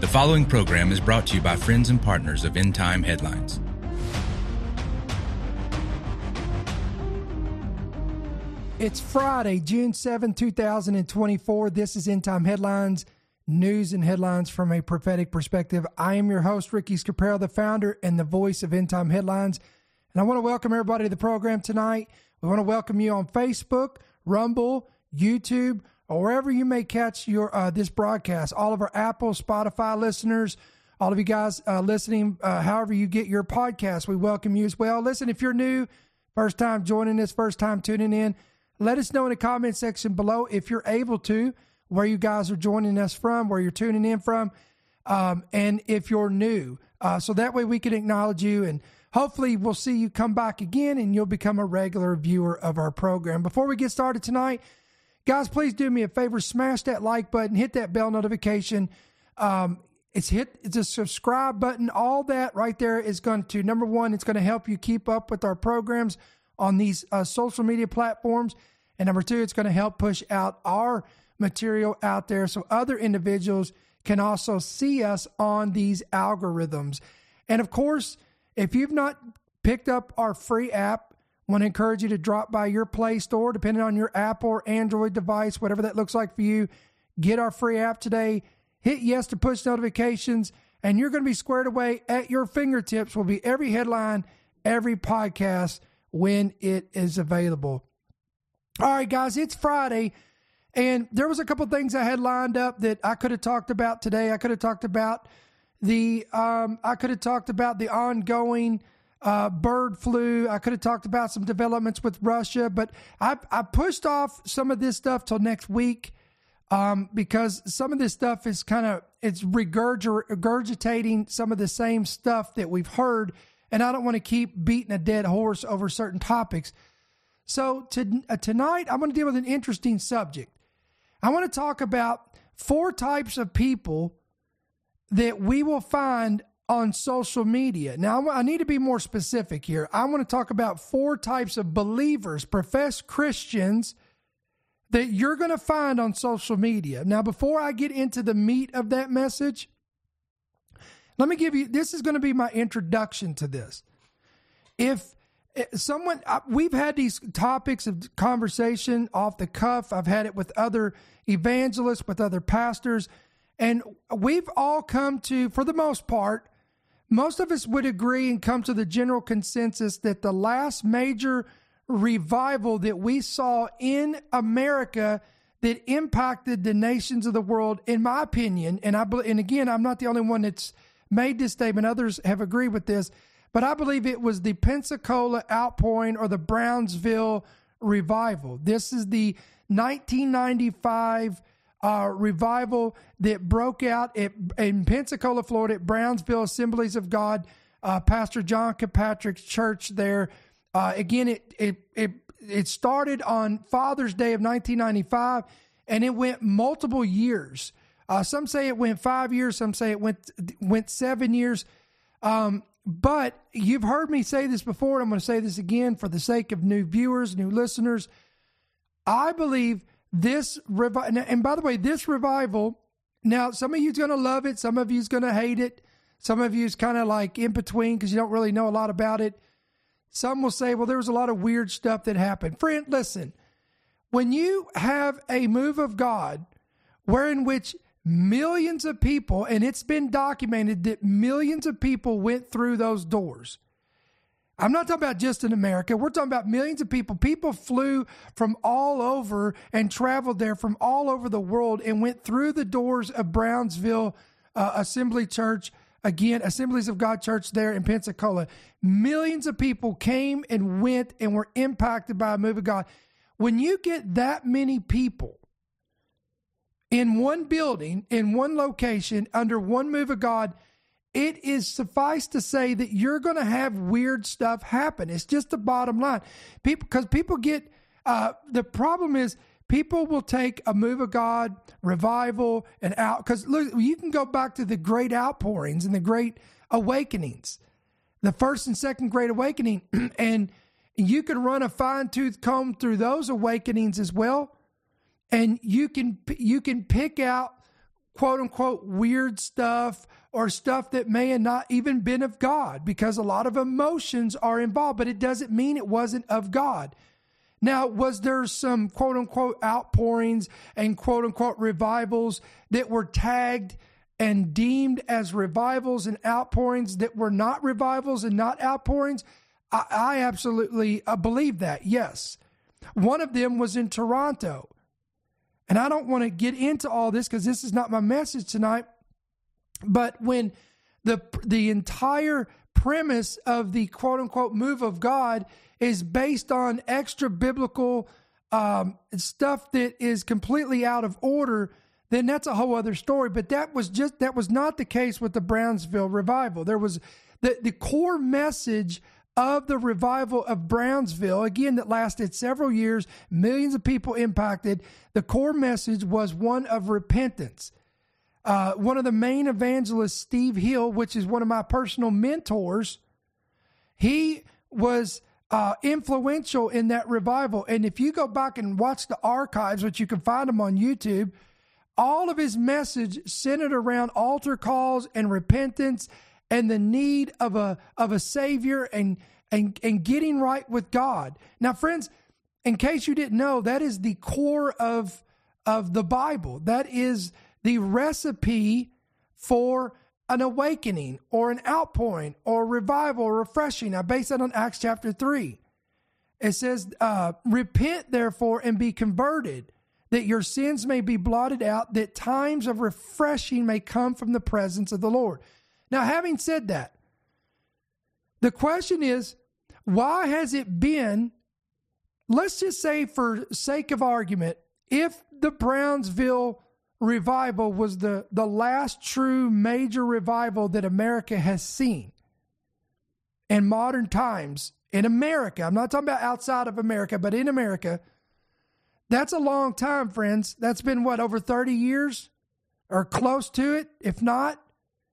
following program is brought to you by friends and partners of End Time Headlines. It's Friday, June 7, 2024. This is End Time Headlines, news and headlines from a prophetic perspective. I am your host, Ricky Scarpero, the founder and the voice of End Time Headlines. And I want to welcome everybody to the program tonight. We want to welcome you on Facebook, Rumble, YouTube, or wherever you may catch your this broadcast. All of our Apple, Spotify listeners, all of you guys listening, however you get your podcast, we welcome you as well. Listen, if you're new, first time joining us, first time tuning in, let us know in the comment section below if you're able to, where you guys are joining us from, where you're tuning in from, and if you're new. So that way we can acknowledge you, and hopefully we'll see you come back again and you'll become a regular viewer of our program. Before we get started tonight, guys, please do me a favor, smash that like button, hit that bell notification. It's a subscribe button. All that right there is going to, number one, it's going to help you keep up with our programs on these social media platforms. And number two, it's going to help push out our material out there so other individuals can also see us on these algorithms. And of course, if you've not picked up our free app, I want to encourage you to drop by your Play Store, depending on your Apple or Android device, whatever that looks like for you. Get our free app today. Hit yes to push notifications, and you're going to be squared away. At your fingertips will be every headline, every podcast when it is available. All right, guys, it's Friday, and there was a couple things I had lined up that I could have talked about today. I could have talked about the ongoing bird flu. I could have talked about some developments with Russia, but I pushed off some of this stuff till next week because some of this stuff is it's regurgitating some of the same stuff that we've heard, and I don't want to keep beating a dead horse over certain topics. So tonight, I'm going to deal with an interesting subject. I want to talk about 4 types of people that we will find on social media. Now, I need to be more specific here. I want to talk about 4 types of believers, professed Christians, that you're going to find on social media. Now, before I get into the meat of that message, let me give you, this is going to be my introduction to this. We've had these topics of conversation off the cuff. I've had it with other evangelists, with other pastors, and we've all come to, for the most part, most of us would agree and come to the general consensus that the last major revival that we saw in America that impacted the nations of the world, in my opinion, and again, I'm not the only one that's made this statement. Others have agreed with this, but I believe it was the Pensacola outpouring or the Brownsville revival. This is the 1995 revival that broke out in Pensacola, Florida, at Brownsville Assemblies of God, Pastor John Kilpatrick's church there. Again, it started on Father's Day of 1995, and it went multiple years. Some say it went 5 years, some say it went 7 years. But you've heard me say this before, and I'm going to say this again for the sake of new viewers, new listeners. I believe this revival, and by the way, this revival, now some of you's going to love it, some of you's going to hate it, some of you's kind of like in between because you don't really know a lot about it. Some will say, well, there was a lot of weird stuff that happened. Friend, listen, when you have a move of God wherein which millions of people, and it's been documented that millions of people went through those doors. I'm not talking about just in America. We're talking about millions of people. People flew from all over and traveled there from all over the world and went through the doors of Brownsville Assembly Church, again, Assemblies of God Church there in Pensacola. Millions of people came and went and were impacted by a move of God. When you get that many people in one building, in one location, under one move of God, it is suffice to say that you're going to have weird stuff happen. It's just the bottom line. Because people get, the problem is people will take a move of God, revival, and out. Because look, you can go back to the great outpourings and the great awakenings, the first and second great awakening, and you can run a fine-tooth comb through those awakenings as well. And you can pick out quote unquote weird stuff or stuff that may have not even been of God, because a lot of emotions are involved, but it doesn't mean it wasn't of God. Now, was there some quote unquote outpourings and quote unquote revivals that were tagged and deemed as revivals and outpourings that were not revivals and not outpourings? I absolutely believe that, yes. One of them was in Toronto. And I don't want to get into all this because this is not my message tonight. But when the entire premise of the quote unquote move of God is based on extra biblical stuff that is completely out of order, then that's a whole other story. But that was not the case with the Brownsville revival. There was the core message of the revival of Brownsville, again, that lasted several years, millions of people impacted. The core message was one of repentance. One of the main evangelists, Steve Hill, which is one of my personal mentors, he was influential in that revival. And if you go back and watch the archives, which you can find them on YouTube, all of his message centered around altar calls and repentance and the need of a Savior and getting right with God. Now, friends, in case you didn't know, that is the core of the Bible. That is the recipe for an awakening or an outpouring or revival or refreshing. I base that on Acts chapter 3. It says, repent therefore and be converted, that your sins may be blotted out, that times of refreshing may come from the presence of the Lord. Now, having said that, the question is, why has it been, let's just say for sake of argument, if the Brownsville revival was the last true major revival that America has seen in modern times, in America, I'm not talking about outside of America, but in America, that's a long time, friends. That's been, what, over 30 years or close to it, if not?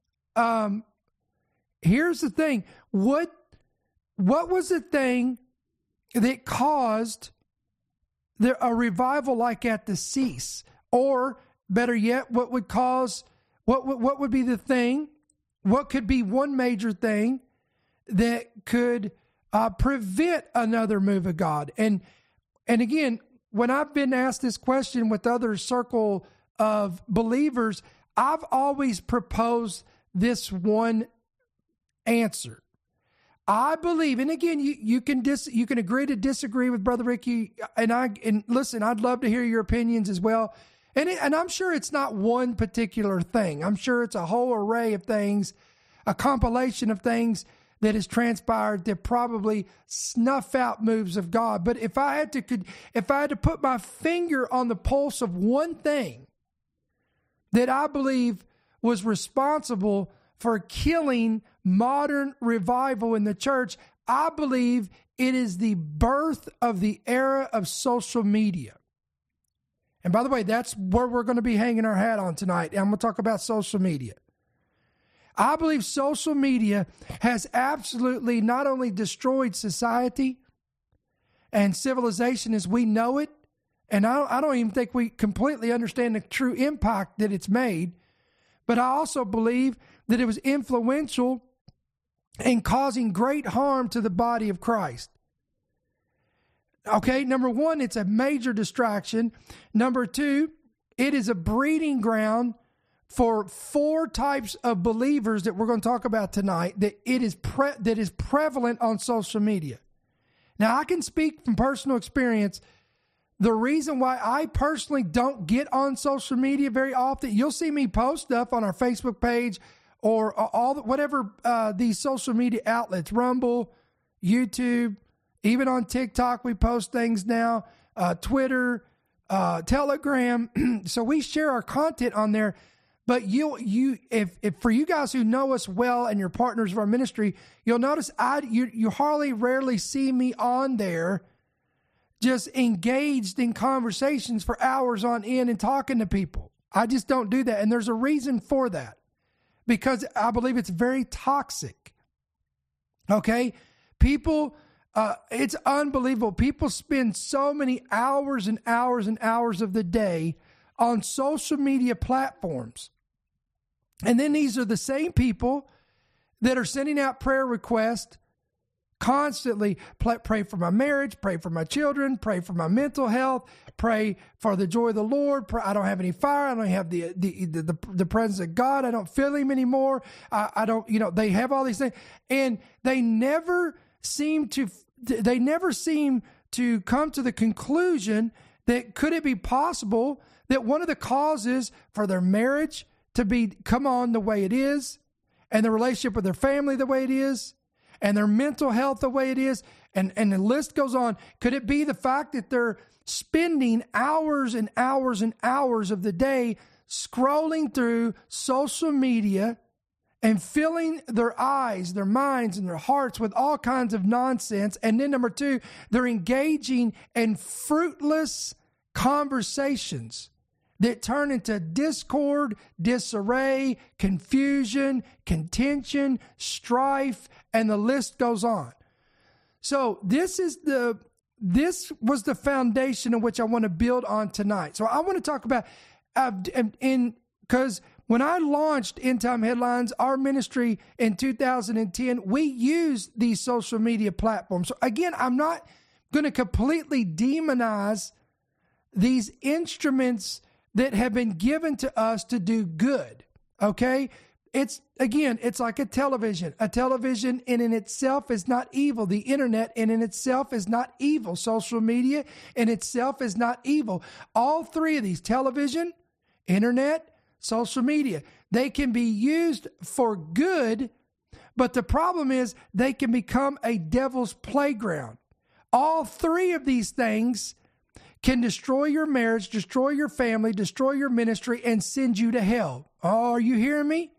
Here's the thing. What was the thing that caused a revival like that to cease? Or better yet, what would be the thing? What could be one major thing that could prevent another move of God? And again, when I've been asked this question with other circle of believers, I've always proposed this one answer. I believe, and again, you can agree to disagree with Brother Ricky, and listen, I'd love to hear your opinions as well. And I'm sure it's not one particular thing. I'm sure it's a whole array of things, a compilation of things that has transpired that probably snuff out moves of God. But if I had to put my finger on the pulse of one thing that I believe was responsible for killing modern revival in the church, I believe it is the birth of the era of social media. And by the way, that's where we're going to be hanging our hat on tonight. I'm going to talk about social media. I believe social media has absolutely not only destroyed society and civilization as we know it, and I don't even think we completely understand the true impact that it's made, but I also believe that it was influential in causing great harm to the body of Christ. Okay, number one, it's a major distraction. Number two, it is a breeding ground for four types of believers that we're going to talk about tonight that is prevalent on social media. Now, I can speak from personal experience. The reason why I personally don't get on social media very often, you'll see me post stuff on our Facebook page or whatever these social media outlets, Rumble, YouTube, even on TikTok, we post things now, Twitter, Telegram. So we share our content on there. But if for you guys who know us well and you're partners of our ministry, you'll notice you rarely see me on there just engaged in conversations for hours on end and talking to people. I just don't do that. And there's a reason for that, because I believe it's very toxic. Okay? People, it's unbelievable. People spend so many hours and hours and hours of the day on social media platforms. And then these are the same people that are sending out prayer requests constantly. Pray for my marriage, pray for my children, pray for my mental health, pray for the joy of the Lord. I don't have any fire. I don't have the presence of God. I don't feel him anymore. I don't, they have all these things, and they never seem to come to the conclusion that could it be possible that one of the causes for their marriage to come on the way it is, and the relationship with their family the way it is, and their mental health the way it is, and the list goes on. Could it be the fact that they're spending hours and hours and hours of the day scrolling through social media and filling their eyes, their minds, and their hearts with all kinds of nonsense? And then number two, they're engaging in fruitless conversations that turn into discord, disarray, confusion, contention, strife, and the list goes on. So this was the foundation in which I want to build on tonight. So I want to talk about, because when I launched End Time Headlines, our ministry in 2010, we used these social media platforms. So again, I'm not going to completely demonize these instruments that have been given to us to do good, okay? It's like a television. A television in itself is not evil. The internet in itself is not evil. Social media in itself is not evil. All three of these, television, internet, social media, they can be used for good, but the problem is they can become a devil's playground. All three of these things can destroy your marriage, destroy your family, destroy your ministry, and send you to hell. Oh, are you hearing me?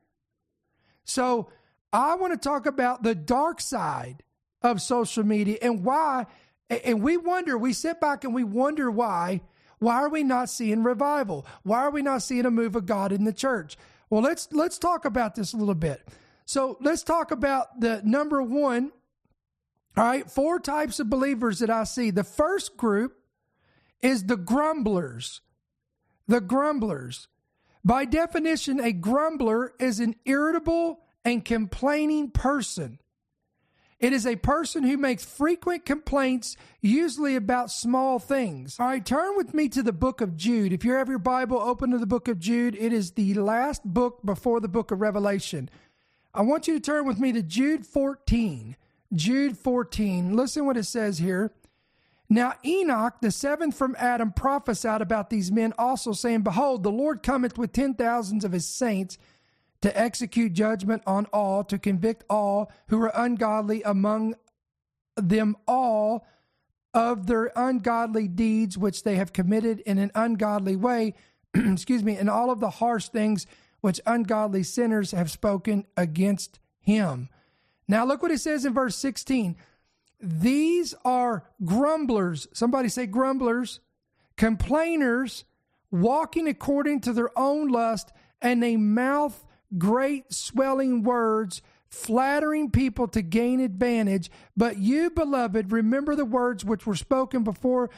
So I want to talk about the dark side of social media and why, and we sit back and we wonder why are we not seeing revival? Why are we not seeing a move of God in the church? Well, let's talk about this a little bit. So let's talk about the number one. All right, 4 types of believers that I see. The first group is the grumblers. The grumblers. By definition, a grumbler is an irritable and complaining person. It is a person who makes frequent complaints, usually about small things. All right, turn with me to the book of Jude. If you have your Bible, open to the book of Jude. It is the last book before the book of Revelation. I want you to turn with me to Jude 14. Jude 14. Listen what it says here. Now Enoch, the seventh from Adam, prophesied about these men also, saying, Behold, the Lord cometh with 10,000s of his saints to execute judgment on all, to convict all who are ungodly among them all of their ungodly deeds which they have committed in an ungodly way, and all of the harsh things which ungodly sinners have spoken against him. Now look what it says in verse 16. These are grumblers. Somebody say grumblers, complainers, walking according to their own lust, and they mouth great swelling words, flattering people to gain advantage. But you, beloved, remember the words which were spoken before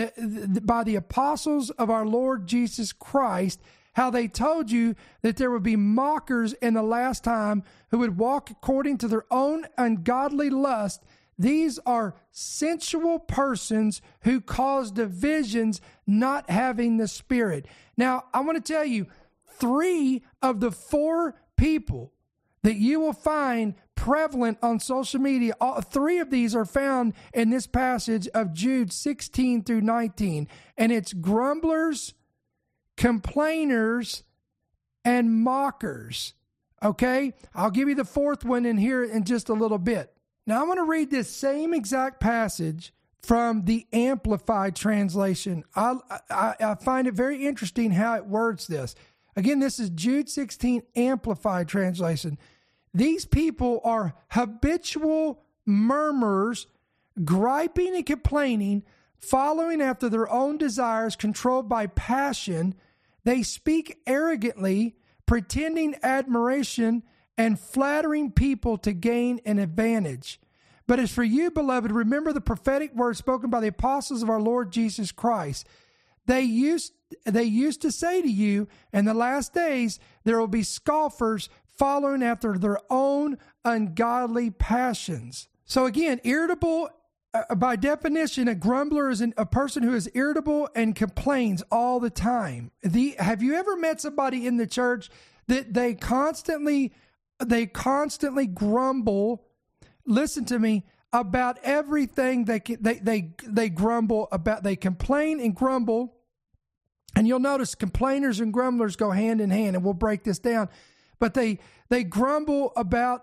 by the apostles of our Lord Jesus Christ, how they told you that there would be mockers in the last time who would walk according to their own ungodly lust. These are sensual persons who cause divisions, not having the Spirit. Now, I want to tell you, 3 of the 4 people that you will find prevalent on social media, 3 of these are found in this passage of Jude 16 through 19. And it's grumblers, complainers, and mockers. Okay? I'll give you the 4th one in here in just a little bit. Now, I want to read this same exact passage from the Amplified translation. I find it very interesting how it words this. Again, this is Jude 16 Amplified translation. These people are habitual murmurers, griping and complaining, following after their own desires, controlled by passion. They speak arrogantly, pretending admiration, and flattering people to gain an advantage. But as for you, beloved, remember the prophetic words spoken by the apostles of our Lord Jesus Christ. They used to say to you, in the last days, there will be scoffers following after their own ungodly passions. So again, irritable, by definition, a grumbler is a person who is irritable and complains all the time. Have you ever met somebody in the church that they constantly grumble? Listen to me, about everything. They grumble about. They complain and grumble, and you'll notice complainers and grumblers go hand in hand. And we'll break this down. But they grumble about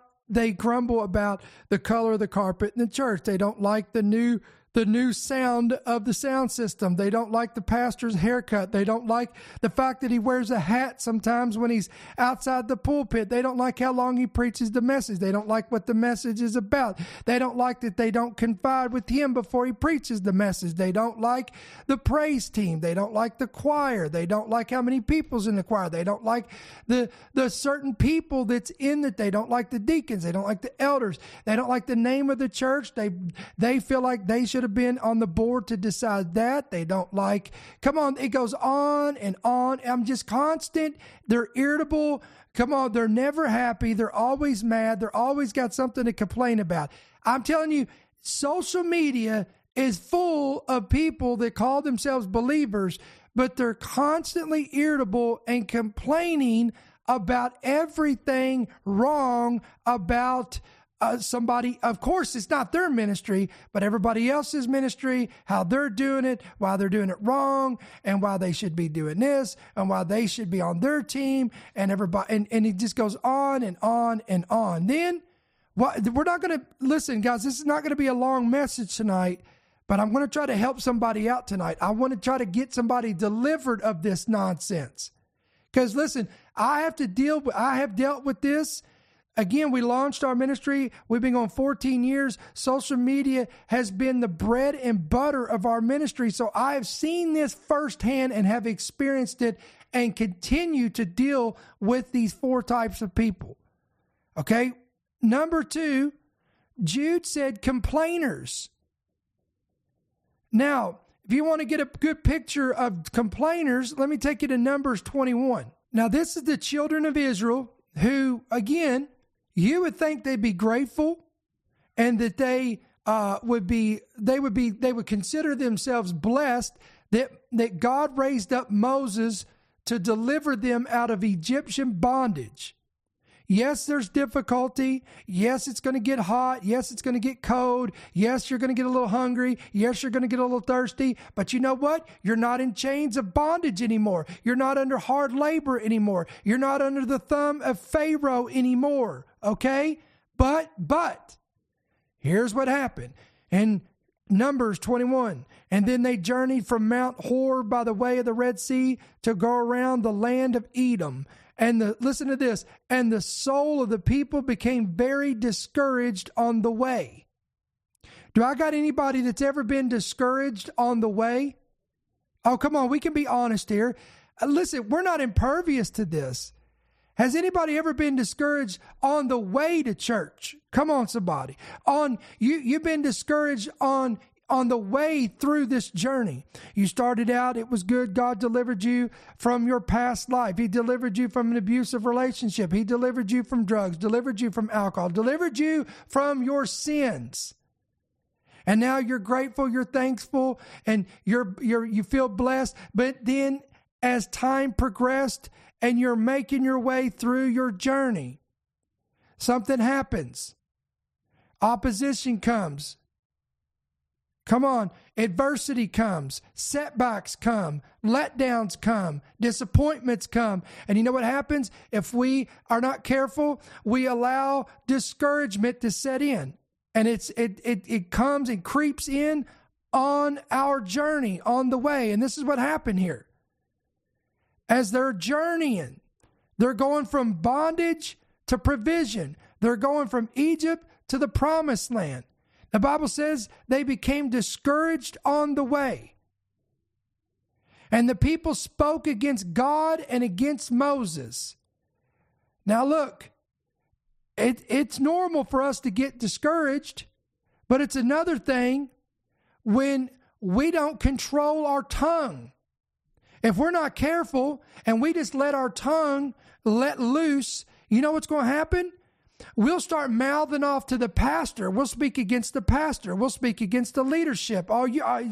the color of the carpet in the church. They don't like the new sound of the sound system. They don't like the pastor's haircut. They don't like the fact that he wears a hat sometimes when he's outside the pulpit. They don't like how long he preaches the message. They don't like what the message is about. They don't like that they don't confide with him before he preaches the message. They don't like the praise team. They don't like the choir. They don't like how many people's in the choir. They don't like the certain people that's in it. They don't like the deacons. They don't like the elders. They don't like the name of the church. They feel like they should have been on the board to decide that. They don't like, come on, it goes on and on. I'm just constant. They're irritable. Come on, they're never happy. They're always mad. They're always got something to complain about. I'm telling you, social media is full of people that call themselves believers, but they're constantly irritable and complaining about everything wrong about somebody. Of course, it's not their ministry, but everybody else's ministry, how they're doing it, why they're doing it wrong, and why they should be doing this, and why they should be on their team, and everybody, and it just goes on and on and on. Then, we're not going to, listen, guys, this is not going to be a long message tonight, but I'm going to try to help somebody out tonight. I want to try to get somebody delivered of this nonsense. Because listen, I have dealt with this. Again, we launched our ministry. We've been going 14 years. Social media has been the bread and butter of our ministry. So I have seen this firsthand and have experienced it and continue to deal with these four types of people. Okay? Number 2, Jude said complainers. Now, if you want to get a good picture of complainers, let me take you to Numbers 21. Now, this is the children of Israel who, again, you would think they'd be grateful and that they would consider themselves blessed that God raised up Moses to deliver them out of Egyptian bondage. Yes, there's difficulty. Yes, it's going to get hot. Yes, it's going to get cold. Yes, you're going to get a little hungry. Yes, you're going to get a little thirsty. But you know what? You're not in chains of bondage anymore. You're not under hard labor anymore. You're not under the thumb of Pharaoh anymore. Okay? But, here's what happened. In Numbers 21, and then they journeyed from Mount Hor by the way of the Red Sea to go around the land of Edom. And listen to this, and the soul of the people became very discouraged on the way. Do I got anybody that's ever been discouraged on the way? Oh, come on, we can be honest here. Listen, we're not impervious to this. Has anybody ever been discouraged on the way to church? Come on, somebody. You've been discouraged on the way through this journey. You started out, it was good. God delivered you from your past life. He delivered you from an abusive relationship. He delivered you from drugs, delivered you from alcohol, delivered you from your sins. And now you're grateful, you're thankful, and you feel blessed. But then as time progressed and you're making your way through your journey, something happens. Opposition comes. Come on, adversity comes, setbacks come, letdowns come, disappointments come. And you know what happens? If we are not careful, we allow discouragement to set in. And it comes and creeps in on our journey, on the way. And this is what happened here. As they're journeying, they're going from bondage to provision. They're going from Egypt to the promised land. The Bible says they became discouraged on the way. And the people spoke against God and against Moses. Now look, it's normal for us to get discouraged, but it's another thing when we don't control our tongue. If we're not careful and we just let our tongue let loose, you know what's going to happen? We'll start mouthing off to the pastor. We'll speak against the pastor. We'll speak against the leadership. Oh,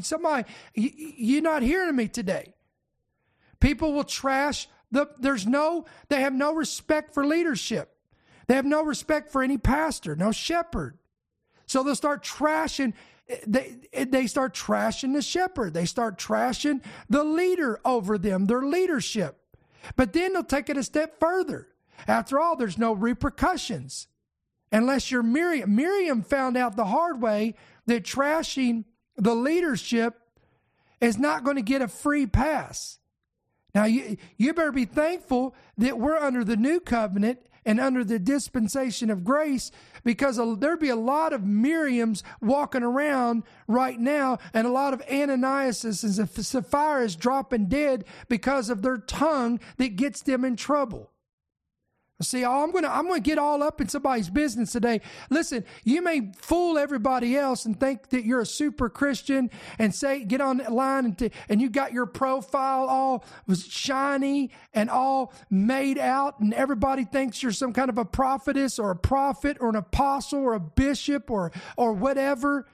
you're not hearing me today. People will trash they have no respect for leadership. They have no respect for any pastor, no shepherd. So they'll start trashing. They start trashing the shepherd. They start trashing the leader over them, their leadership. But then they'll take it a step further. After all, there's no repercussions. Unless you're Miriam. Miriam found out the hard way that trashing the leadership is not going to get a free pass. Now, you better be thankful that we're under the new covenant and under the dispensation of grace, because there'd be a lot of Miriams walking around right now, and a lot of Ananiases and Sapphira's dropping dead because of their tongue that gets them in trouble. See, I'm gonna get all up in somebody's business today. Listen, you may fool everybody else and think that you're a super Christian and get on the line and you got your profile all shiny and all made out, and everybody thinks you're some kind of a prophetess or a prophet or an apostle or a bishop or whatever.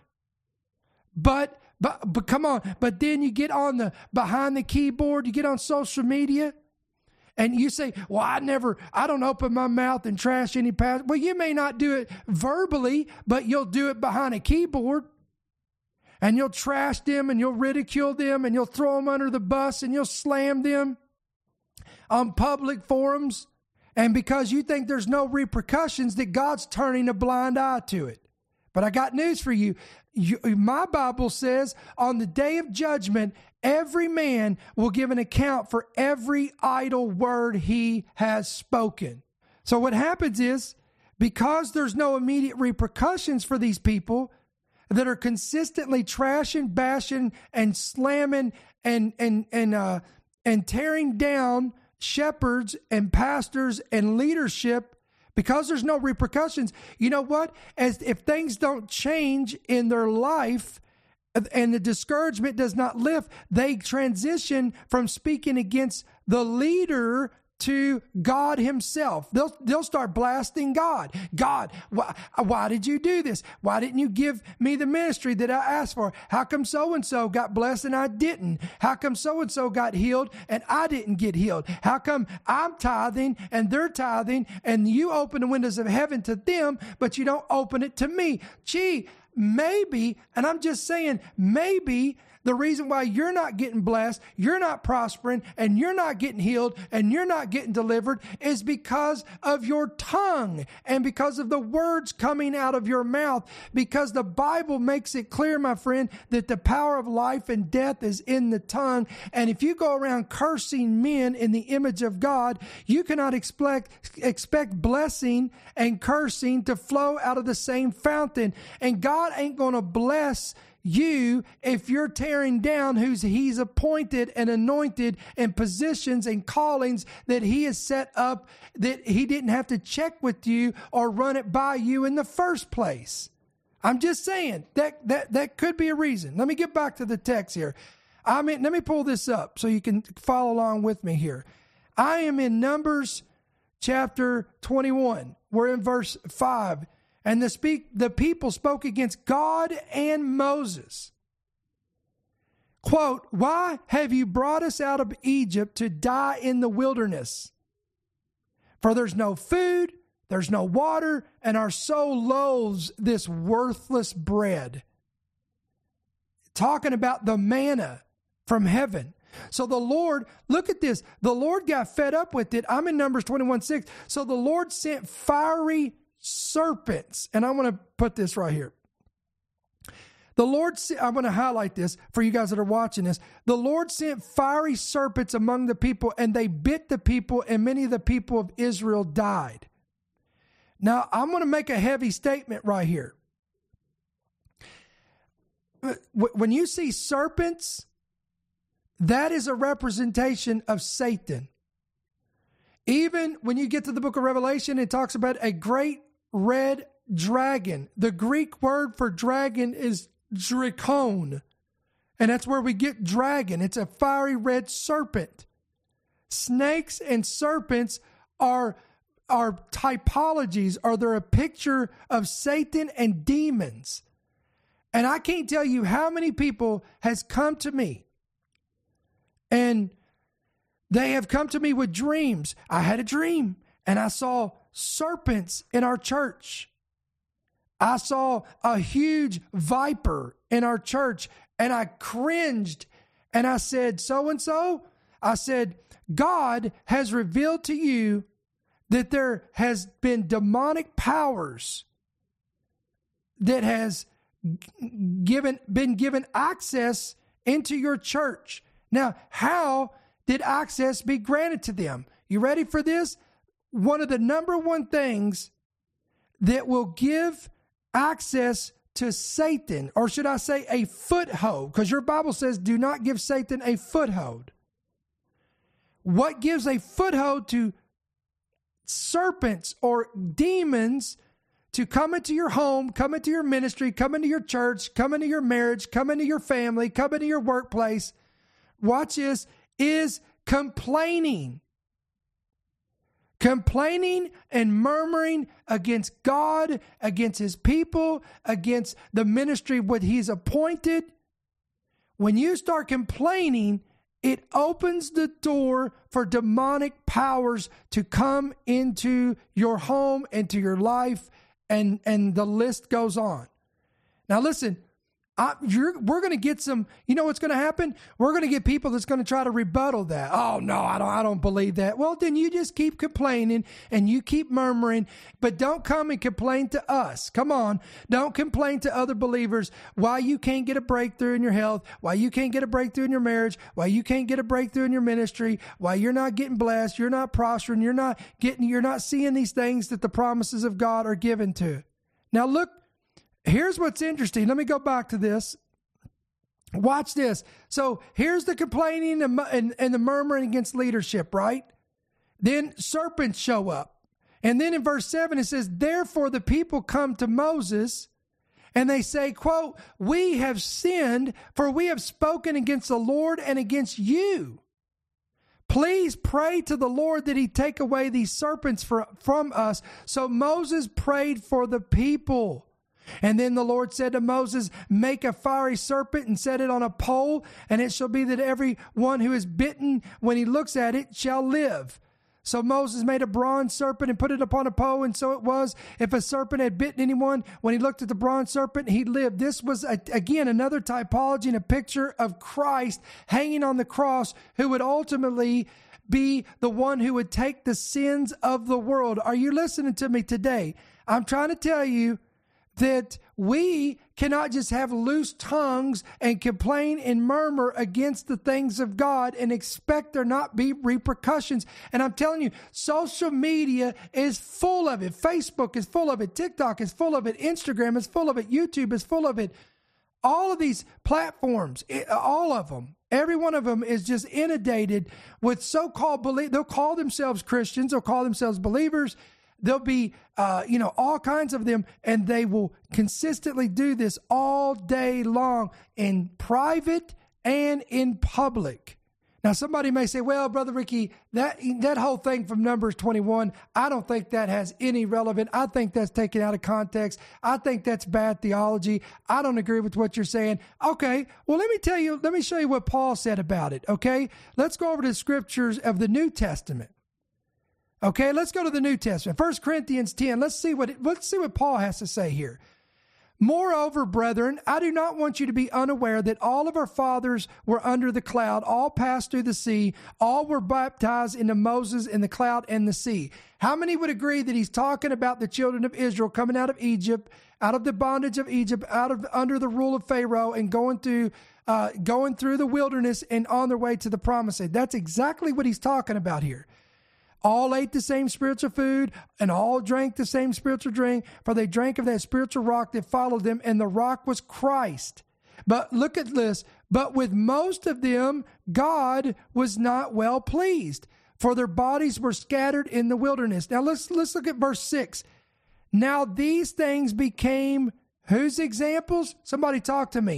But come on. But then you get on behind the keyboard, you get on social media. And you say, well, I don't open my mouth and trash any pastor. Well, you may not do it verbally, but you'll do it behind a keyboard. And you'll trash them and you'll ridicule them and you'll throw them under the bus and you'll slam them on public forums. And because you think there's no repercussions, that God's turning a blind eye to it. But I got news for you. My Bible says on the day of judgment, every man will give an account for every idle word he has spoken. So what happens is, because there's no immediate repercussions for these people that are consistently trashing, bashing, and slamming and tearing down shepherds and pastors and leadership, because there's no repercussions, you know what? If things don't change in their life and the discouragement does not lift, they transition from speaking against the leader to God himself. They'll start blasting God. God, why did you do this? Why didn't you give me the ministry that I asked for? How come so-and-so got blessed and I didn't? How come so-and-so got healed and I didn't get healed? How come I'm tithing and they're tithing and you open the windows of heaven to them, but you don't open it to me? Gee, maybe, and I'm just saying, maybe the reason why you're not getting blessed, you're not prospering, and you're not getting healed, and you're not getting delivered is because of your tongue and because of the words coming out of your mouth. Because the Bible makes it clear, my friend, that the power of life and death is in the tongue. And if you go around cursing men in the image of God, you cannot expect blessing and cursing to flow out of the same fountain. And God ain't going to bless you if you're tearing down he's appointed and anointed in positions and callings that he has set up, that he didn't have to check with you or run it by you in the first place. I'm just saying that could be a reason. Let me get back to the text here. Let me pull this up so you can follow along with me here. I am in Numbers chapter 21. We're in verse 5. And the people spoke against God and Moses. Quote, why have you brought us out of Egypt to die in the wilderness? For there's no food, there's no water, and our soul loathes this worthless bread. Talking about the manna from heaven. So the Lord, look at this. The Lord got fed up with it. I'm in Numbers 21:6. So the Lord sent fiery serpents. And I want to put this right here. I'm going to highlight this for you guys that are watching this. The Lord sent fiery serpents among the people, and they bit the people, and many of the people of Israel died. Now, I'm going to make a heavy statement right here. When you see serpents, that is a representation of Satan. Even when you get to the book of Revelation, it talks about a great red dragon. The Greek word for dragon is drakon. And that's where we get dragon. It's a fiery red serpent. Snakes and serpents are typologies, or they're a picture of Satan and demons. And I can't tell you how many people has come to me, and they have come to me with dreams. I had a dream and I saw serpents in our church. I saw a huge viper in our church, and I cringed, and I said, so-and-so, I said, God has revealed to you that there has been demonic powers that has been given access into your church. Now, how did access be granted to them? You ready for this? One of the number one things that will give access to Satan, or should I say a foothold, because your Bible says do not give Satan a foothold. What gives a foothold to serpents or demons to come into your home, come into your ministry, come into your church, come into your marriage, come into your family, come into your workplace? Watch this, is complaining. Complaining and murmuring against God, against his people, against the ministry what he's appointed. When you start complaining, it opens the door for demonic powers to come into your home, into your life, and the list goes on. Now listen, we're going to get some, you know what's going to happen? We're going to get people that's going to try to rebuttal that. Oh, no, I don't believe that. Well, then you just keep complaining and you keep murmuring, but don't come and complain to us. Come on. Don't complain to other believers why you can't get a breakthrough in your health, why you can't get a breakthrough in your marriage, why you can't get a breakthrough in your ministry, why you're not getting blessed, you're not prospering, you're not seeing these things that the promises of God are given to. Now look, here's what's interesting. Let me go back to this. Watch this. So here's the complaining and the murmuring against leadership, right? Then serpents show up. And then in verse 7, it says, therefore the people come to Moses and they say, quote, we have sinned, for we have spoken against the Lord and against you. Please pray to the Lord that he take away these serpents from us. So Moses prayed for the people. And then the Lord said to Moses, make a fiery serpent and set it on a pole, and it shall be that every one who is bitten, when he looks at it, shall live. So Moses made a bronze serpent and put it upon a pole, and so it was, if a serpent had bitten anyone, when he looked at the bronze serpent, he lived. This was, again, another typology and a picture of Christ hanging on the cross, who would ultimately be the one who would take the sins of the world. Are you listening to me today? I'm trying to tell you that we cannot just have loose tongues and complain and murmur against the things of God and expect there not be repercussions. And I'm telling you, social media is full of it. Facebook is full of it. TikTok is full of it. Instagram is full of it. YouTube is full of it. All of these platforms, all of them, every one of them is just inundated with so-called they'll call themselves Christians, they'll call themselves believers. There'll be, all kinds of them, and they will consistently do this all day long in private and in public. Now, somebody may say, well, Brother Ricky, that whole thing from Numbers 21, I don't think that has any relevance. I think that's taken out of context. I think that's bad theology. I don't agree with what you're saying. Okay, well, let me show you what Paul said about it, okay? Let's go over to the scriptures of the New Testament. Okay, let's go to the New Testament. 1 Corinthians 10. Let's see what Paul has to say here. Moreover, brethren, I do not want you to be unaware that all of our fathers were under the cloud, all passed through the sea, all were baptized into Moses in the cloud and the sea. How many would agree that he's talking about the children of Israel coming out of Egypt, out of the bondage of Egypt, under the rule of Pharaoh, and going through the wilderness and on their way to the promised land? That's exactly what he's talking about here. All ate the same spiritual food, and all drank the same spiritual drink, for they drank of that spiritual rock that followed them, and the rock was Christ. But look at this. But with most of them, God was not well pleased, for their bodies were scattered in the wilderness. Now let's look at verse 6. Now these things became whose examples? Somebody talk to me.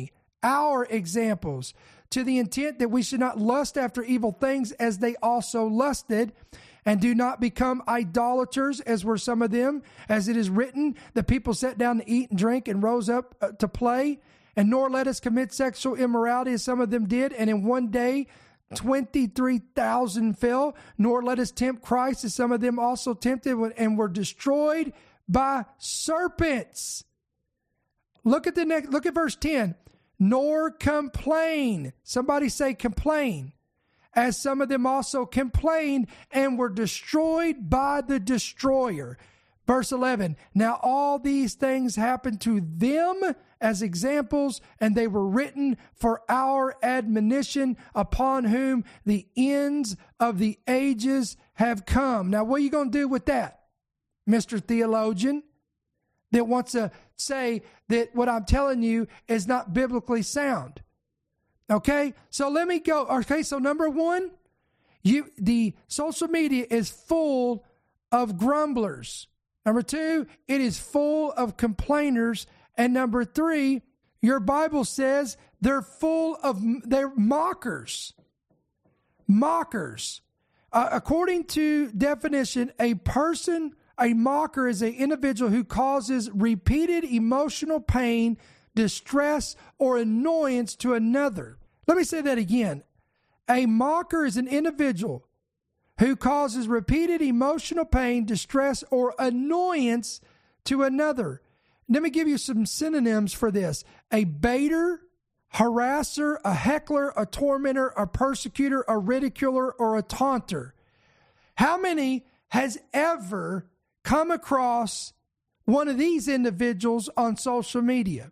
our examples, to the intent that we should not lust after evil things as they also lusted, and do not become idolaters, as were some of them. As it is written, the people sat down to eat and drink and rose up to play. And nor let us commit sexual immorality, as some of them did. And in one day 23,000 fell. Nor let us tempt Christ, as some of them also tempted and were destroyed by serpents. Look at verse 10. Nor complain. Somebody say complain. As some of them also complained and were destroyed by the destroyer. Verse 11. Now all these things happened to them as examples, and they were written for our admonition, upon whom the ends of the ages have come. Now what are you going to do with that, Mr. Theologian, that wants to say that what I'm telling you is not biblically sound? Okay, so let me go. Okay, so number one, the social media is full of grumblers. Number two, it is full of complainers. And number three, your Bible says they're mockers. Mockers. According to definition, a mocker is an individual who causes repeated emotional pain, distress, or annoyance to another. Let me say that again. A mocker is an individual who causes repeated emotional pain, distress, or annoyance to another. Let me give you some synonyms for this. A baiter, harasser, a heckler, a tormentor, a persecutor, a ridiculer, or a taunter. How many has ever come across one of these individuals on social media?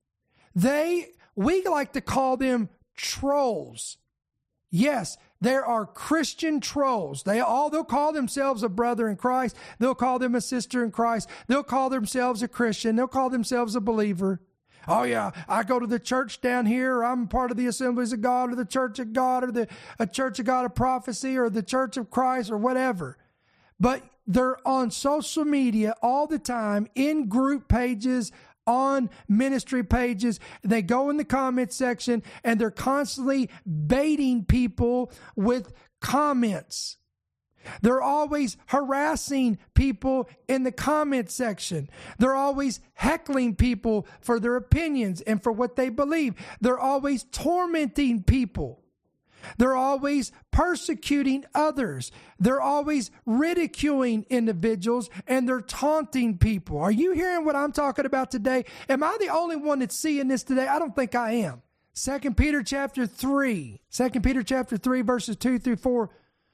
We like to call them trolls. Yes, there are Christian trolls. They'll call themselves a brother in Christ. They'll call them a sister in Christ. They'll call themselves a Christian. They'll call themselves a believer. Oh yeah, I go to the church down here, or I'm part of the Assemblies of God, or the Church of God, or a Church of God of Prophecy, or the Church of Christ, or whatever. But they're on social media all the time, in group pages, on ministry pages. They go in the comment section and they're constantly baiting people with comments. They're always harassing people in the comment section. They're always heckling people for their opinions and for what they believe. They're always tormenting people. They're always persecuting others. They're always ridiculing individuals, and they're taunting people. Are you hearing what I'm talking about today? Am I the only one that's seeing this today? I don't think I am. 2 Peter chapter 3, verses 2 through 4.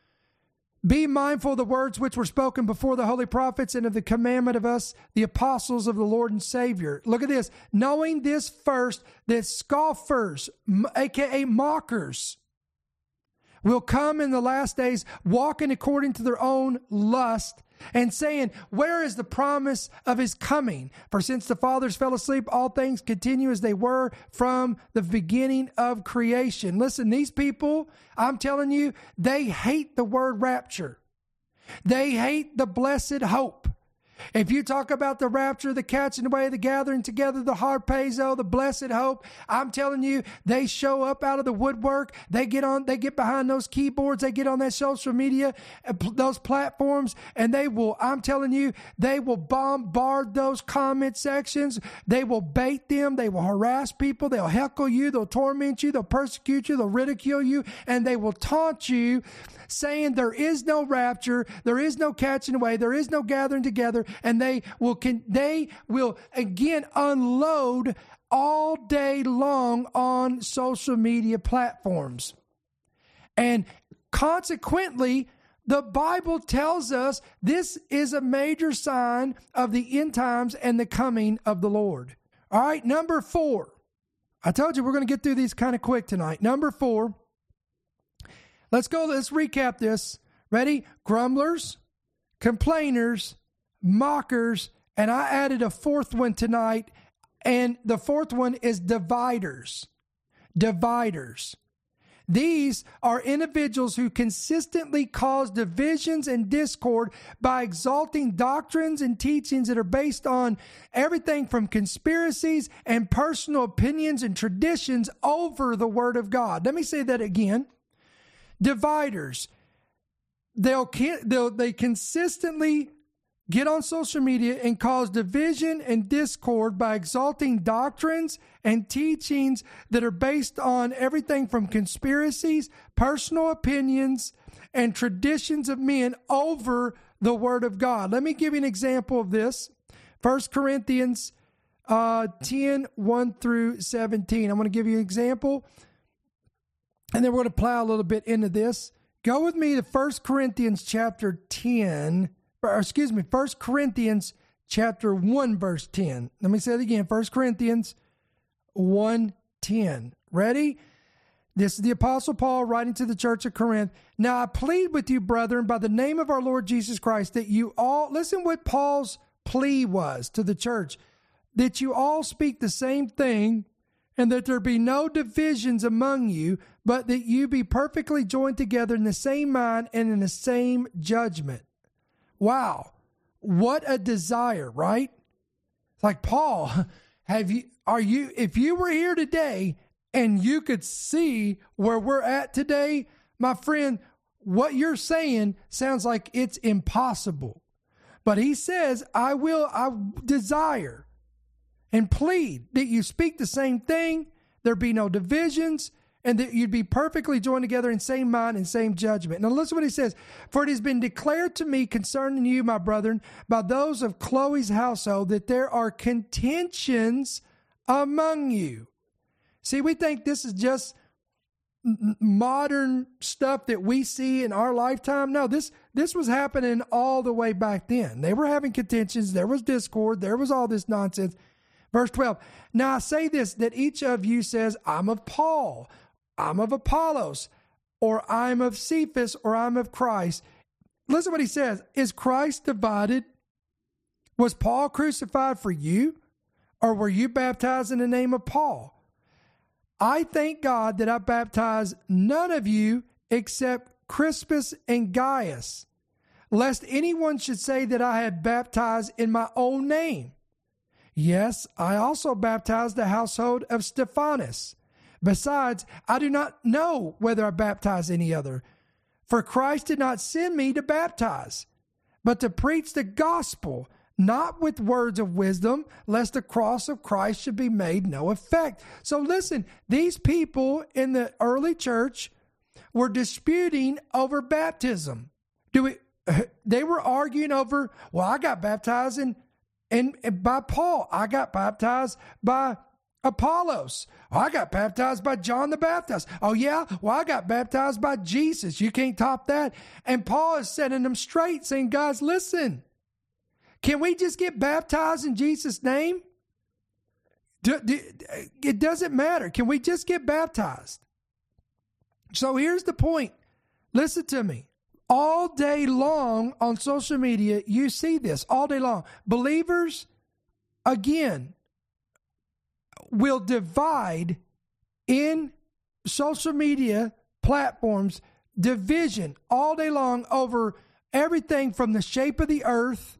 Be mindful of the words which were spoken before the holy prophets, and of the commandment of us, the apostles of the Lord and Savior. Look at this. Knowing this first, that scoffers, aka mockers, will come in the last days, walking according to their own lust, and saying, where is the promise of his coming? For since the fathers fell asleep, all things continue as they were from the beginning of creation. Listen, these people, I'm telling you, they hate the word rapture. They hate the blessed hope. If you talk about the rapture, the catching away, the gathering together, the harpazo, the blessed hope, I'm telling you, they show up out of the woodwork. They get behind those keyboards. They get on that social media, those platforms, and I'm telling you, they will bombard those comment sections. They will bait them. They will harass people. They'll heckle you. They'll torment you. They'll persecute you. They'll ridicule you, and they will taunt you, saying there is no rapture, there is no catching away, there is no gathering together, and they will again unload all day long on social media platforms. And consequently, the Bible tells us this is a major sign of the end times and the coming of the Lord. All right, number 4. I told you we're going to get through these kind of quick tonight. Number 4. Let's recap this. Ready? Grumblers, complainers, mockers, and I added a fourth one tonight, and the fourth one is dividers. Dividers. These are individuals who consistently cause divisions and discord by exalting doctrines and teachings that are based on everything from conspiracies and personal opinions and traditions over the Word of God. Let me say that again. Dividers. They consistently get on social media and cause division and discord by exalting doctrines and teachings that are based on everything from conspiracies, personal opinions, and traditions of men over the Word of God. Let me give you an example of this. 1 Corinthians 10, 1 through 17. I'm going to give you an example, and then we're going to plow a little bit into this. Go with me to 1 Corinthians chapter 10. 1 Corinthians chapter 1, verse 10. Let me say it again. 1 Corinthians 1:10. Ready? This is the Apostle Paul writing to the church of Corinth. Now I plead with you, brethren, by the name of our Lord Jesus Christ, that you all, listen what Paul's plea was to the church, that you all speak the same thing, and that there be no divisions among you, but that you be perfectly joined together in the same mind and in the same judgment. Wow, what a desire, right? It's like, Paul, if you were here today and you could see where we're at today, my friend, what you're saying sounds like it's impossible. But he says, I desire and plead that you speak the same thing, there be no divisions, and that you'd be perfectly joined together in same mind and same judgment. Now listen what he says. For it has been declared to me concerning you, my brethren, by those of Chloe's household, that there are contentions among you. See, we think this is just modern stuff that we see in our lifetime. No, this was happening all the way back then. They were having contentions. There was discord. There was all this nonsense. Verse 12. Now I say this, that each of you says, I'm of Paul, I'm of Apollos, or I'm of Cephas, or I'm of Christ. Listen what he says. Is Christ divided? Was Paul crucified for you? Or were you baptized in the name of Paul? I thank God that I baptized none of you except Crispus and Gaius, lest anyone should say that I had baptized in my own name. Yes, I also baptized the household of Stephanas. Besides, I do not know whether I baptize any other. For Christ did not send me to baptize, but to preach the gospel, not with words of wisdom, lest the cross of Christ should be made no effect. So listen, these people in the early church were disputing over baptism. They were arguing over, well, I got baptized by Paul. I got baptized by Apollos. I got baptized by John the Baptist. Oh yeah? Well, I got baptized by Jesus. You can't top that. And Paul is setting them straight, saying, guys, listen, can we just get baptized in Jesus' name? It doesn't matter. Can we just get baptized? So here's the point. Listen to me. All day long on social media, you see this all day long. Believers, again, will divide in social media platforms, division all day long over everything from the shape of the earth.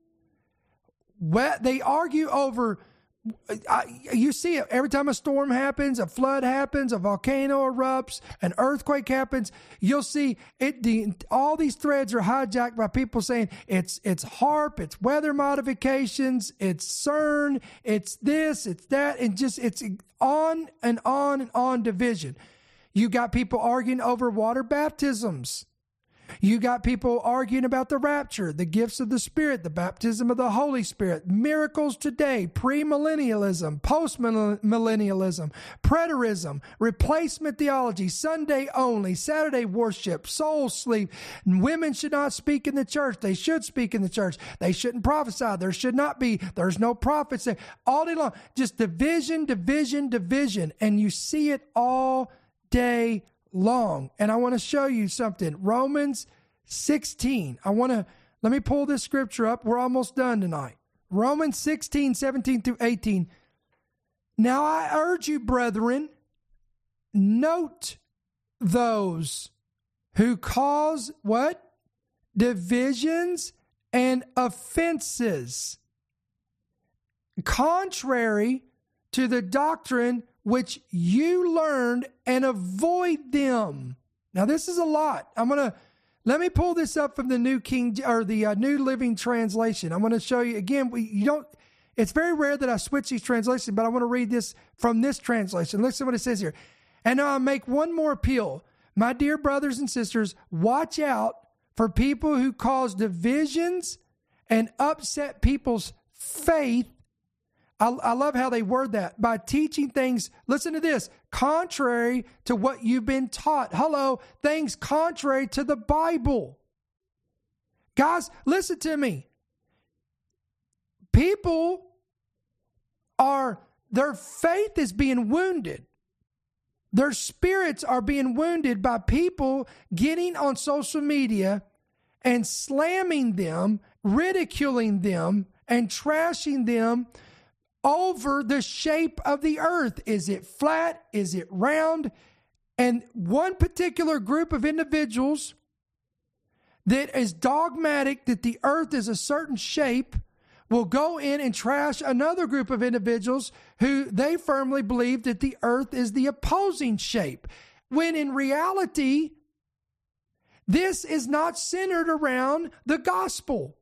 They argue over, you see it every time a storm happens, a flood happens, a volcano erupts, an earthquake happens. You'll see it. All these threads are hijacked by people saying it's HAARP, it's weather modifications, it's CERN, it's this, it's that, and just it's on and on and on division. You got people arguing over water baptisms. You got people arguing about the rapture, the gifts of the Spirit, the baptism of the Holy Spirit, miracles today, premillennialism, postmillennialism, preterism, replacement theology, Sunday only, Saturday worship, soul sleep. Women should not speak in the church. They should speak in the church. They shouldn't prophesy. There should not be. There's no prophets there. All day long, just division, division, division. And you see it all day long. And I want to show you something. Romans 16. Let me pull this scripture up. We're almost done tonight. Romans 16, 17 through 18. Now I urge you, brethren, note those who cause what? Divisions and offenses, contrary to the doctrine which you learned, and avoid them. Now, this is a lot. Let me pull this up from the New New Living Translation. I'm going to show you again. It's very rare that I switch these translations, but I want to read this from this translation. Listen to what it says here. And now I make one more appeal. My dear brothers and sisters, watch out for people who cause divisions and upset people's faith. I love how they word that. By teaching things, listen to this, contrary to what you've been taught. Hello, things contrary to the Bible. Guys, listen to me. Their faith is being wounded. Their spirits are being wounded by people getting on social media and slamming them, ridiculing them, and trashing them over the shape of the earth. Is it flat? Is it round? And one particular group of individuals that is dogmatic that the earth is a certain shape will go in and trash another group of individuals who they firmly believe that the earth is the opposing shape. When in reality, this is not centered around the gospel.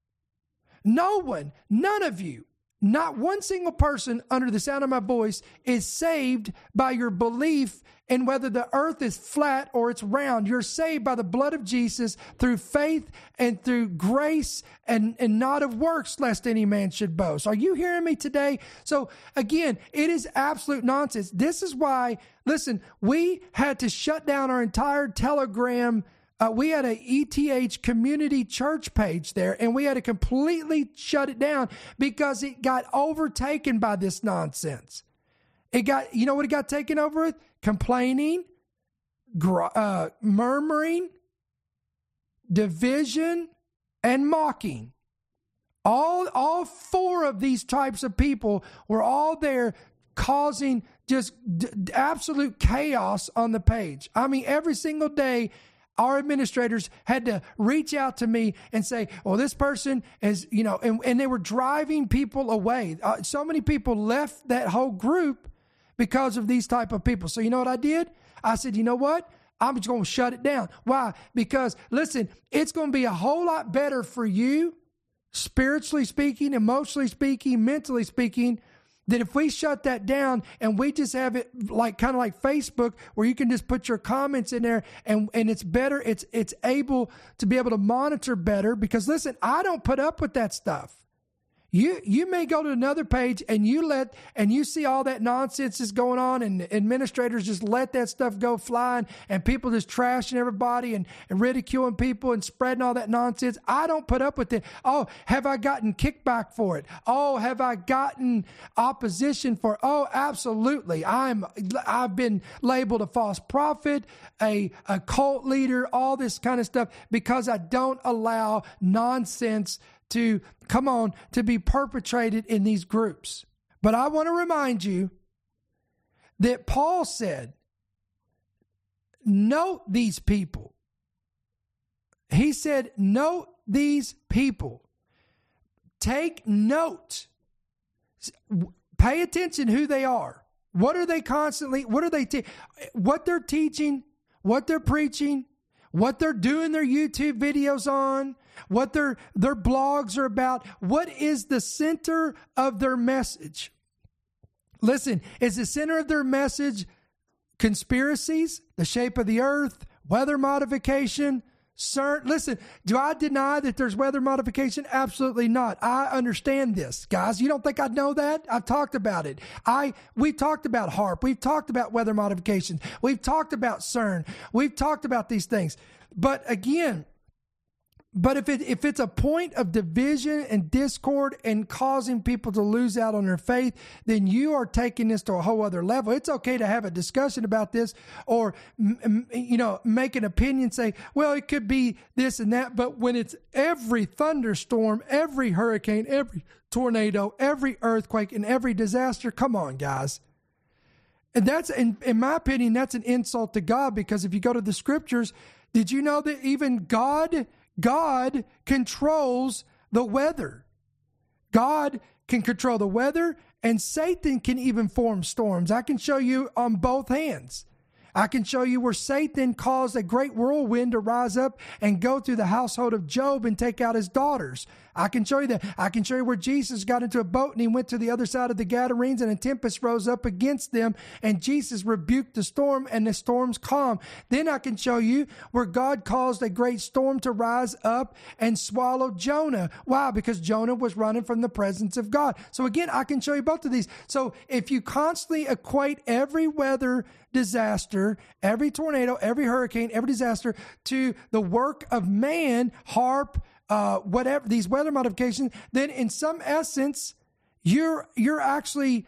No one, none of you, not one single person under the sound of my voice is saved by your belief in whether the earth is flat or it's round. You're saved by the blood of Jesus through faith and through grace and not of works, lest any man should boast. Are you hearing me today? So again, it is absolute nonsense. This is why, listen, we had to shut down our entire Telegram. We had a ETH community church page there, and we had to completely shut it down because it got overtaken by this nonsense. You know what it got taken over with? Complaining, murmuring, division, and mocking. All four of these types of people were all there causing just absolute chaos on the page. I mean, every single day, our administrators had to reach out to me and say, well, this person is, and they were driving people away. So many people left that whole group because of these type of people. So you know what I did? I said, you know what? I'm just going to shut it down. Why? Because, listen, it's going to be a whole lot better for you, spiritually speaking, emotionally speaking, mentally speaking, that if we shut that down and we just have it kind of like Facebook, where you can just put your comments in there and it's better. It's able to be able to monitor better because, listen, I don't put up with that stuff. You may go to another page and you see all that nonsense is going on, and administrators just let that stuff go flying, and people just trashing everybody and ridiculing people and spreading all that nonsense. I don't put up with it. Oh, have I gotten kickback for it? Oh, have I gotten opposition for it? Oh, absolutely. I've been labeled a false prophet, a cult leader, all this kind of stuff, because I don't allow nonsense to be perpetrated in these groups. But I want to remind you that Paul said, note these people. He said, note these people. Take note. Pay attention who they are. What are they what they're teaching, what they're preaching, what they're doing their YouTube videos on, what their blogs are about. What is the center of their message? Listen, is the center of their message conspiracies, the shape of the earth, weather modification, CERN? Listen, do I deny that there's weather modification? Absolutely not. I understand this, guys. You don't think I know that? I've talked about it. We've talked about HAARP. We've talked about weather modification. We've talked about CERN. We've talked about these things. But again, if it's a point of division and discord and causing people to lose out on their faith, then you are taking this to a whole other level. It's okay to have a discussion about this, or make an opinion, say, well, it could be this and that. But when it's every thunderstorm, every hurricane, every tornado, every earthquake, and every disaster, come on, guys. And that's, in my opinion, that's an insult to God, because if you go to the scriptures, did you know that even God controls the weather? God can control the weather, and Satan can even form storms. I can show you on both hands. I can show you where Satan caused a great whirlwind to rise up and go through the household of Job and take out his daughters. I can show you that. I can show you where Jesus got into a boat and he went to the other side of the Gadarenes, and a tempest rose up against them, and Jesus rebuked the storm and the storm's calm. Then I can show you where God caused a great storm to rise up and swallow Jonah. Why? Because Jonah was running from the presence of God. So again, I can show you both of these. So if you constantly equate every weather disaster, every tornado, every hurricane, every disaster to the work of man, whatever these weather modifications, then in some essence, you're actually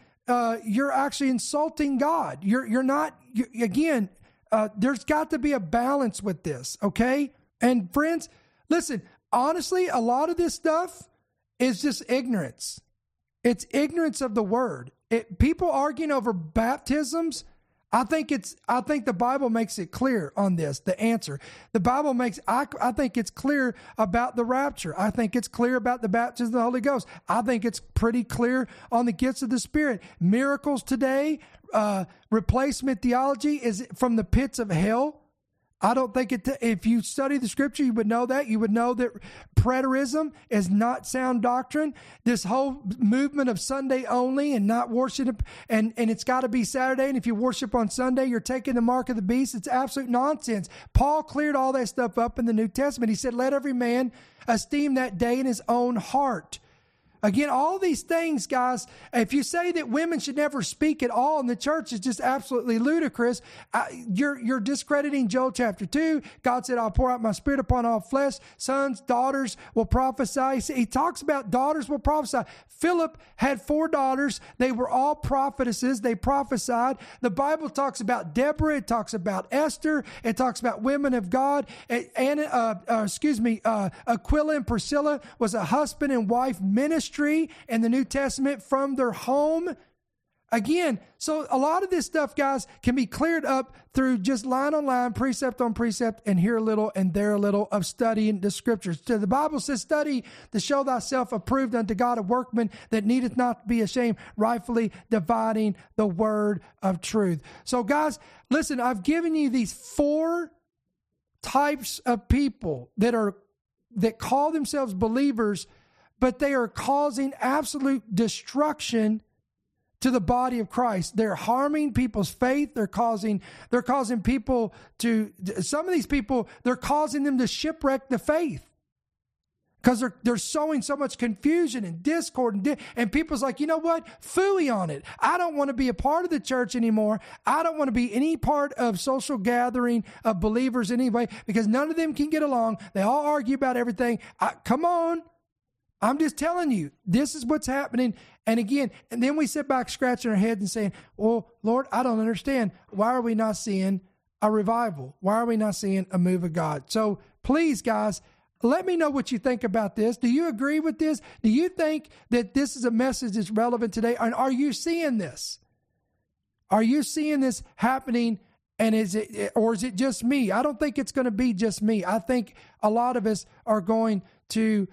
insulting God. You're not. Again, there's got to be a balance with this, okay? And friends, listen. Honestly, a lot of this stuff is just ignorance. It's ignorance of the word. People arguing over baptisms. I think the Bible makes it clear on this, the answer. The Bible I think it's clear about the rapture. I think it's clear about the baptism of the Holy Ghost. I think it's pretty clear on the gifts of the Spirit. Miracles today, replacement theology is from the pits of hell. I don't think if you study the scripture, you would know that. You would know that preterism is not sound doctrine. This whole movement of Sunday only and not worship, and it's got to be Saturday. And if you worship on Sunday, you're taking the mark of the beast. It's absolute nonsense. Paul cleared all that stuff up in the New Testament. He said, let every man esteem that day in his own heart. Again, all these things, guys, if you say that women should never speak at all in the church, is just absolutely ludicrous. You're discrediting Joel chapter 2. God said, I'll pour out my spirit upon all flesh. Sons, daughters will prophesy. He talks about daughters will prophesy. Philip had 4 daughters. They were all prophetesses. They prophesied. The Bible talks about Deborah. It talks about Esther. It talks about women of God. Aquila and Priscilla was a husband and wife ministry in the New Testament from their home. Again, so a lot of this stuff, guys, can be cleared up through just line on line, precept on precept, and here a little and there a little of studying the scriptures. So the Bible says, study to show thyself approved unto God, a workman that needeth not be ashamed, rightfully dividing the word of truth. So guys, listen, I've given you these 4 types of people that call themselves believers, but they are causing absolute destruction to the body of Christ. They're harming people's faith. They're causing people some of these people, they're causing them to shipwreck the faith because they're sowing so much confusion and discord. And people's like, you know what? Phooey on it. I don't want to be a part of the church anymore. I don't want to be any part of social gathering of believers anyway, because none of them can get along. They all argue about everything. Come on. I'm just telling you, this is what's happening. And again, and then we sit back scratching our heads and saying, well, Lord, I don't understand. Why are we not seeing a revival? Why are we not seeing a move of God? So please, guys, let me know what you think about this. Do you agree with this? Do you think that this is a message that's relevant today? And are you seeing this? Are you seeing this happening? And is it just me? I don't think it's going to be just me. I think a lot of us are going to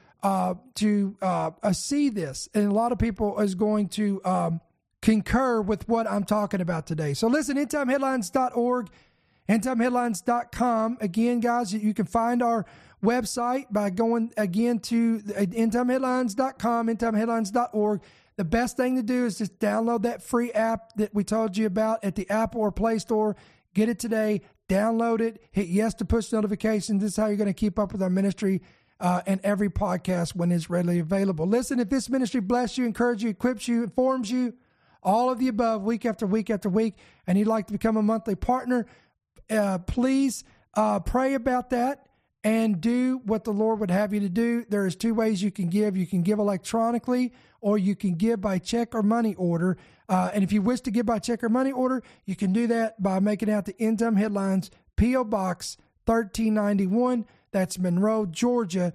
see this, and a lot of people is going to concur with what I'm talking about today. So listen, endtimeheadlines.org, endtimeheadlines.com. Again, guys, you can find our website by going again to endtimeheadlines.com, endtimeheadlines.org. The best thing to do is just download that free app that we told you about at the Apple or Play Store. Get it today, download it, hit yes to push notifications. This is how you're going to keep up with our ministry and every podcast when it's readily available. Listen, if this ministry bless you, encourage you, equips you, informs you, all of the above, week after week after week, and you'd like to become a monthly partner, please pray about that and do what the Lord would have you to do. There is 2 ways you can give. You can give electronically, or you can give by check or money order. And if you wish to give by check or money order, you can do that by making out the End Time Headlines, P.O. Box 1391. That's Monroe, Georgia,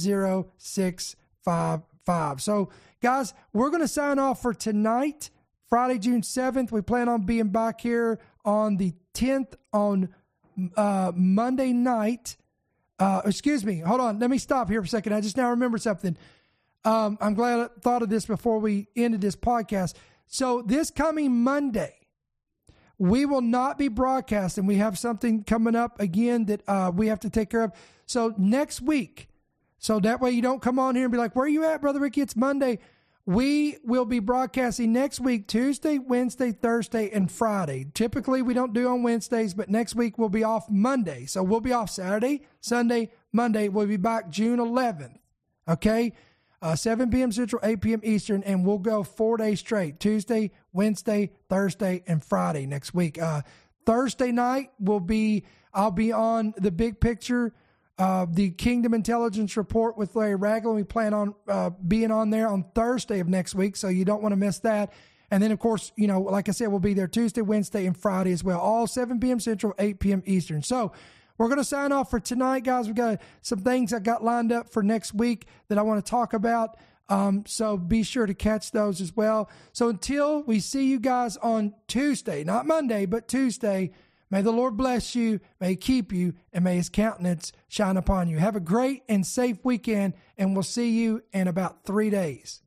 30655. So, guys, we're going to sign off for tonight Friday, June 7th. We plan on being back here on the 10th on Monday night. Excuse me. Hold on. Let me stop here for a second. I just now remembered something. I'm glad I thought of this before we ended this podcast. So this coming Monday, we will not be broadcasting. We have something coming up again that we have to take care of. So next week, so that way you don't come on here and be like, where are you at, Brother Ricky? It's Monday. We will be broadcasting next week, Tuesday, Wednesday, Thursday, and Friday. Typically, we don't do on Wednesdays, but next week we'll be off Monday. So we'll be off Saturday, Sunday, Monday. We'll be back June 11th, okay? 7 p.m. Central, 8 p.m. Eastern, and we'll go 4 days straight, Tuesday, Wednesday, Thursday, and Friday next week. Thursday night, I'll be on The Big Picture, the Kingdom Intelligence Report with Larry Ragland. We plan on being on there on Thursday of next week, so you don't want to miss that. And then, of course, like I said, we'll be there Tuesday, Wednesday, and Friday as well, all 7 p.m. Central, 8 p.m. Eastern. So we're going to sign off for tonight, guys. We've got some things I got lined up for next week that I want to talk about. So be sure to catch those as well. So until we see you guys on Tuesday, not Monday, but Tuesday, may the Lord bless you, may He keep you, and may His countenance shine upon you. Have a great and safe weekend, and we'll see you in about 3 days.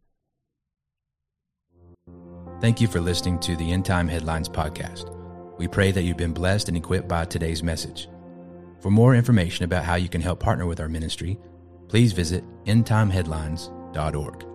Thank you for listening to the End Time Headlines podcast. We pray that you've been blessed and equipped by today's message. For more information about how you can help partner with our ministry, please visit endtimeheadlines.org.